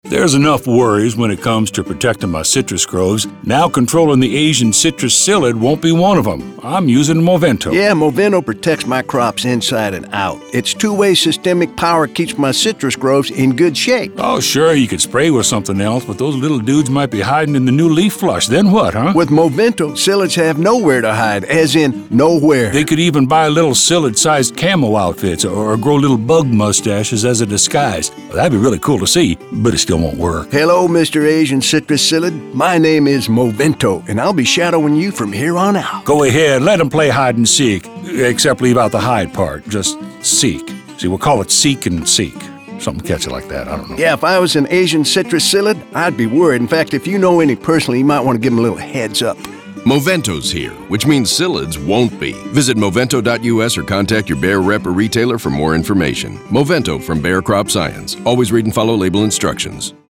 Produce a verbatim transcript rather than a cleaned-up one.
There's enough worries when it comes to protecting my citrus groves. Now controlling the Asian citrus psyllid won't be one of them. I'm using Movento. Yeah, Movento protects my crops inside and out. Its two-way systemic power keeps my citrus groves in good shape. Oh, sure, you could spray with something else, but those little dudes might be hiding in the new leaf flush. Then what, huh? With Movento, psyllids have nowhere to hide, as in nowhere. They could even buy little psyllid-sized camo outfits or grow little bug mustaches as a disguise. Well, that'd be really cool to see, but it still won't work. Hello, Mister Asian Citrus Psyllid. My name is Movento, and I'll be shadowing you from here on out. Go ahead, let them play hide and seek, except leave out the hide part. Just seek. See, we'll call it seek and seek. Something catchy like that, I don't know. Yeah, if I was an Asian Citrus Psyllid, I'd be worried. In fact, if you know any personally, you might want to give them a little heads up. Movento's here, which means psyllids won't be. Visit movento dot U S or contact your Bayer rep or retailer for more information. Movento from Bayer Crop Science. Always read and follow label instructions.